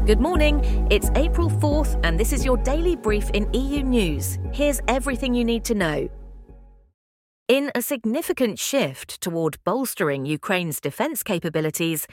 Good morning, it's April 4th and this is your daily brief in EU News. Here's everything you need to know. In a significant shift toward bolstering Ukraine's defence capabilities,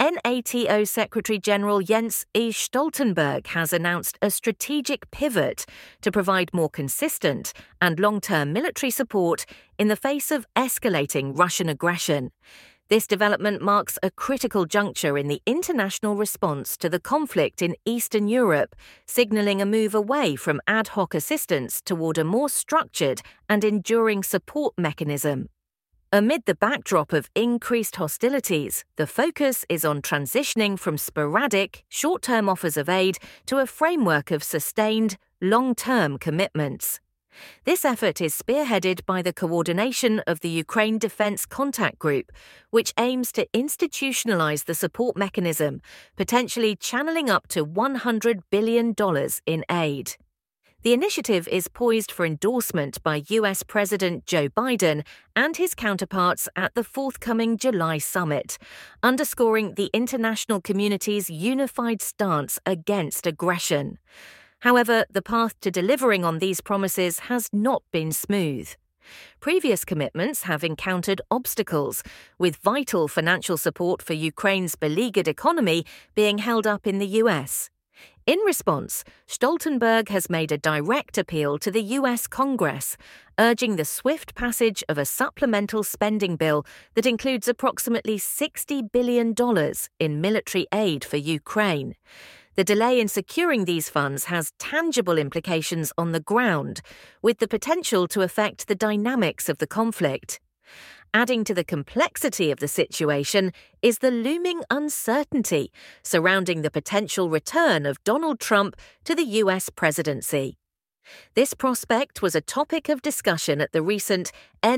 NATO Secretary-General Jens E. Stoltenberg has announced a strategic pivot to provide more consistent and long-term military support in the face of escalating Russian aggression. This development marks a critical juncture in the international response to the conflict in Eastern Europe, signalling a move away from ad hoc assistance toward a more structured and enduring support mechanism. Amid the backdrop of increased hostilities, the focus is on transitioning from sporadic, short-term offers of aid to a framework of sustained, long-term commitments. This effort is spearheaded by the coordination of the Ukraine Defence Contact Group, which aims to institutionalize the support mechanism, potentially channeling up to $100 billion in aid. The initiative is poised for endorsement by US President Joe Biden and his counterparts at the forthcoming July summit, underscoring the international community's unified stance against aggression. However, the path to delivering on these promises has not been smooth. Previous commitments have encountered obstacles, with vital financial support for Ukraine's beleaguered economy being held up in the US. In response, Stoltenberg has made a direct appeal to the US Congress, urging the swift passage of a supplemental spending bill that includes approximately $60 billion in military aid for Ukraine. The delay in securing these funds has tangible implications on the ground, with the potential to affect the dynamics of the conflict. Adding to the complexity of the situation is the looming uncertainty surrounding the potential return of Donald Trump to the US presidency. This prospect was a topic of discussion at the recent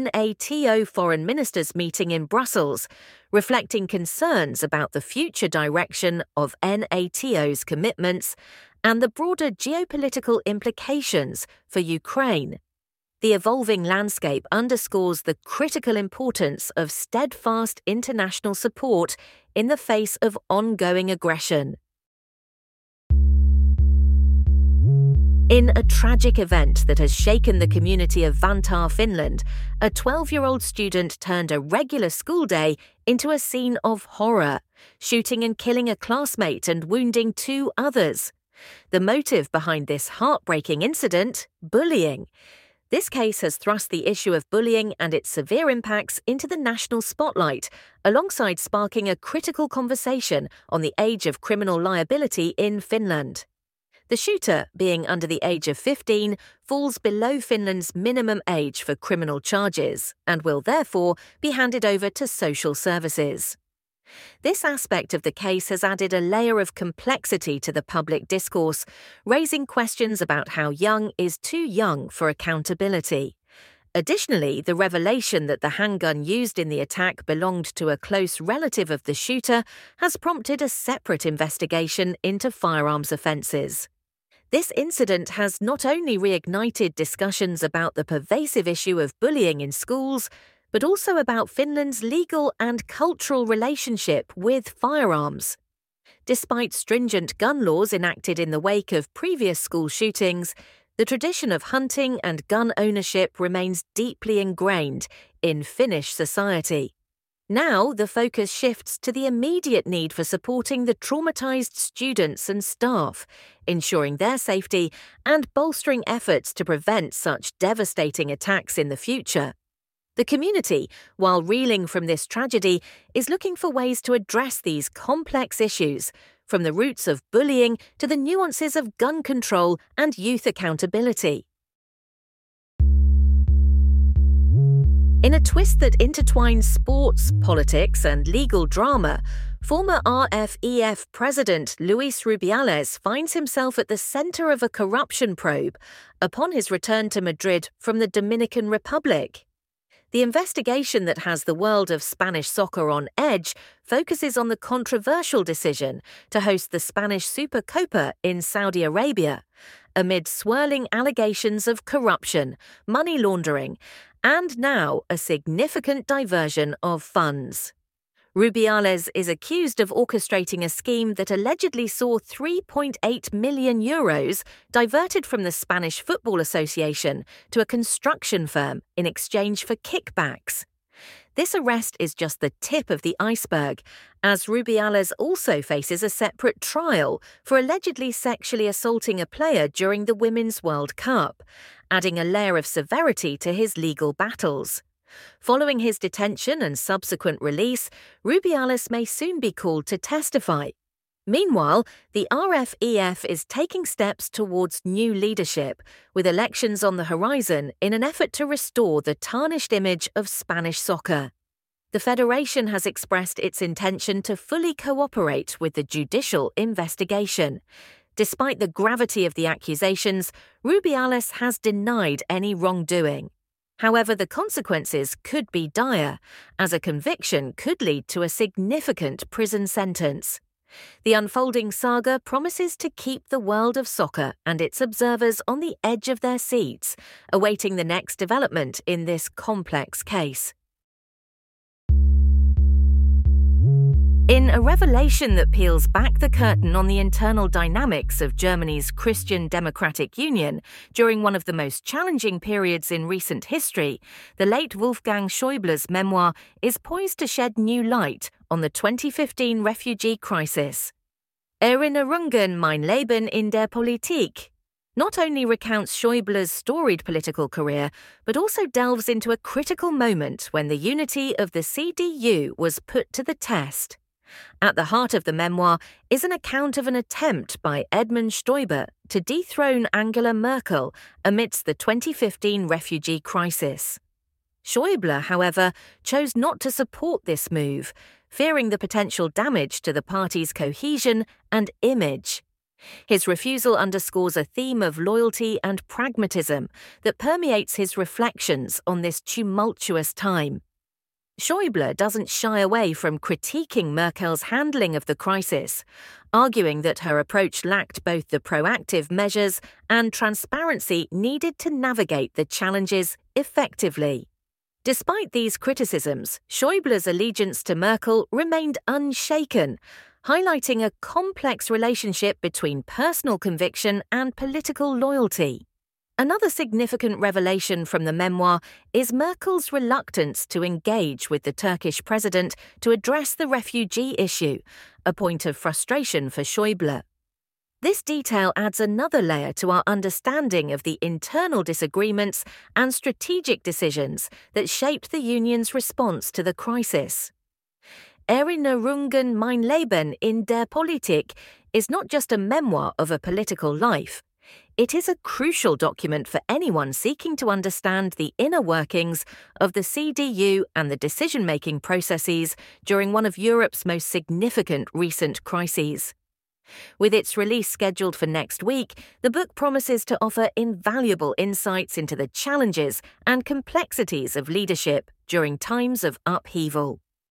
NATO Foreign Ministers meeting in Brussels, reflecting concerns about the future direction of NATO's commitments and the broader geopolitical implications for Ukraine. The evolving landscape underscores the critical importance of steadfast international support in the face of ongoing aggression. In a tragic event that has shaken the community of Vantaa, Finland, a 12-year-old student turned a regular school day into a scene of horror, shooting and killing a classmate and wounding 2 others. The motive behind this heartbreaking incident? Bullying. This case has thrust the issue of bullying and its severe impacts into the national spotlight, alongside sparking a critical conversation on the age of criminal liability in Finland. The shooter, being under the age of 15, falls below Finland's minimum age for criminal charges and will therefore be handed over to social services. This aspect of the case has added a layer of complexity to the public discourse, raising questions about how young is too young for accountability. Additionally, the revelation that the handgun used in the attack belonged to a close relative of the shooter has prompted a separate investigation into firearms offences. This incident has not only reignited discussions about the pervasive issue of bullying in schools, but also about Finland's legal and cultural relationship with firearms. Despite stringent gun laws enacted in the wake of previous school shootings, the tradition of hunting and gun ownership remains deeply ingrained in Finnish society. Now, the focus shifts to the immediate need for supporting the traumatized students and staff, ensuring their safety and bolstering efforts to prevent such devastating attacks in the future. The community, while reeling from this tragedy, is looking for ways to address these complex issues, from the roots of bullying to the nuances of gun control and youth accountability. In a twist that intertwines sports, politics, and legal drama, former RFEF President Luis Rubiales finds himself at the center of a corruption probe upon his return to Madrid from the Dominican Republic. The investigation that has the world of Spanish soccer on edge focuses on the controversial decision to host the Spanish Supercopa in Saudi Arabia, amid swirling allegations of corruption, money laundering, and now a significant diversion of funds. Rubiales is accused of orchestrating a scheme that allegedly saw €3.8 million diverted from the Spanish Football Association to a construction firm in exchange for kickbacks. This arrest is just the tip of the iceberg, as Rubiales also faces a separate trial for allegedly sexually assaulting a player during the Women's World Cup, adding a layer of severity to his legal battles. Following his detention and subsequent release, Rubiales may soon be called to testify. Meanwhile, the RFEF is taking steps towards new leadership, with elections on the horizon in an effort to restore the tarnished image of Spanish soccer. The federation has expressed its intention to fully cooperate with the judicial investigation. Despite the gravity of the accusations, Rubiales has denied any wrongdoing. However, the consequences could be dire, as a conviction could lead to a significant prison sentence. The unfolding saga promises to keep the world of soccer and its observers on the edge of their seats, awaiting the next development in this complex case. In a revelation that peels back the curtain on the internal dynamics of Germany's Christian Democratic Union during one of the most challenging periods in recent history, the late Wolfgang Schäuble's memoir is poised to shed new light on the 2015 refugee crisis. Erinnerungen mein Leben in der Politik not only recounts Schäuble's storied political career, but also delves into a critical moment when the unity of the CDU was put to the test. At the heart of the memoir is an account of an attempt by Edmund Stoiber to dethrone Angela Merkel amidst the 2015 refugee crisis. Schäuble, however, chose not to support this move, fearing the potential damage to the party's cohesion and image. His refusal underscores a theme of loyalty and pragmatism that permeates his reflections on this tumultuous time. Schäuble doesn't shy away from critiquing Merkel's handling of the crisis, arguing that her approach lacked both the proactive measures and transparency needed to navigate the challenges effectively. Despite these criticisms, Schäuble's allegiance to Merkel remained unshaken, highlighting a complex relationship between personal conviction and political loyalty. Another significant revelation from the memoir is Merkel's reluctance to engage with the Turkish president to address the refugee issue, a point of frustration for Schäuble. This detail adds another layer to our understanding of the internal disagreements and strategic decisions that shaped the union's response to the crisis. Erinnerungen mein Leben in der Politik is not just a memoir of a political life. It is a crucial document for anyone seeking to understand the inner workings of the CDU and the decision-making processes during one of Europe's most significant recent crises. With its release scheduled for next week, the book promises to offer invaluable insights into the challenges and complexities of leadership during times of upheaval.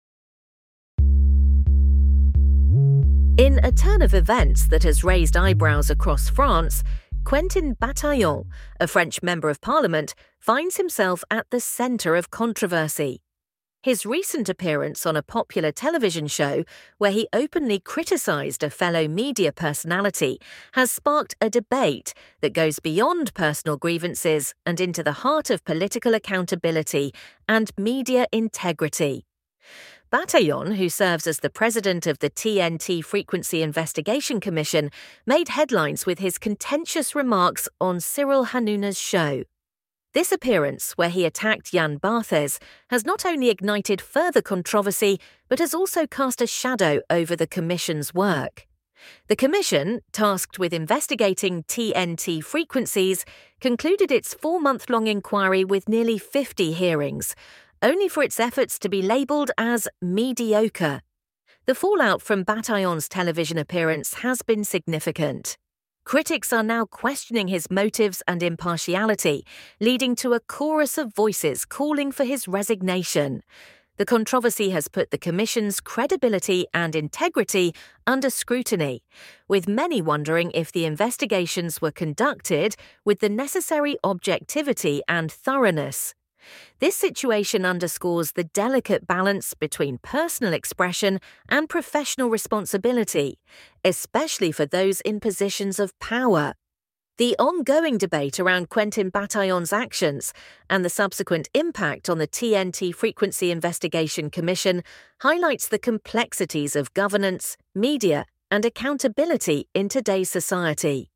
In a turn of events that has raised eyebrows across France, Quentin Bataillon, a French Member of Parliament, finds himself at the centre of controversy. His recent appearance on a popular television show, where he openly criticised a fellow media personality, has sparked a debate that goes beyond personal grievances and into the heart of political accountability and media integrity. Bataillon, who serves as the president of the TNT Frequency Investigation Commission, made headlines with his contentious remarks on Cyril Hanouna's show. This appearance, where he attacked Jan Barthes, has not only ignited further controversy, but has also cast a shadow over the Commission's work. The Commission, tasked with investigating TNT frequencies, concluded its 4-month-long inquiry with nearly 50 hearings, only for its efforts to be labelled as mediocre. The fallout from Bataillon's television appearance has been significant. Critics are now questioning his motives and impartiality, leading to a chorus of voices calling for his resignation. The controversy has put the Commission's credibility and integrity under scrutiny, with many wondering if the investigations were conducted with the necessary objectivity and thoroughness. This situation underscores the delicate balance between personal expression and professional responsibility, especially for those in positions of power. The ongoing debate around Quentin Bataillon's actions and the subsequent impact on the TNT Frequency Investigation Commission highlights the complexities of governance, media, and accountability in today's society.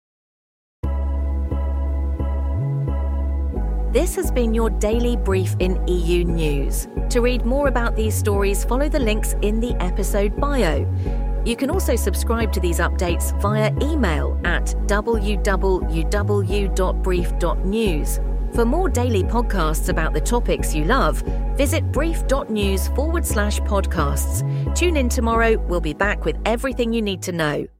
This has been your daily brief in EU News. To read more about these stories, follow the links in the episode bio. You can also subscribe to these updates via email at www.brief.news. For more daily podcasts about the topics you love, visit brief.news/podcasts. Tune in tomorrow. We'll be back with everything you need to know.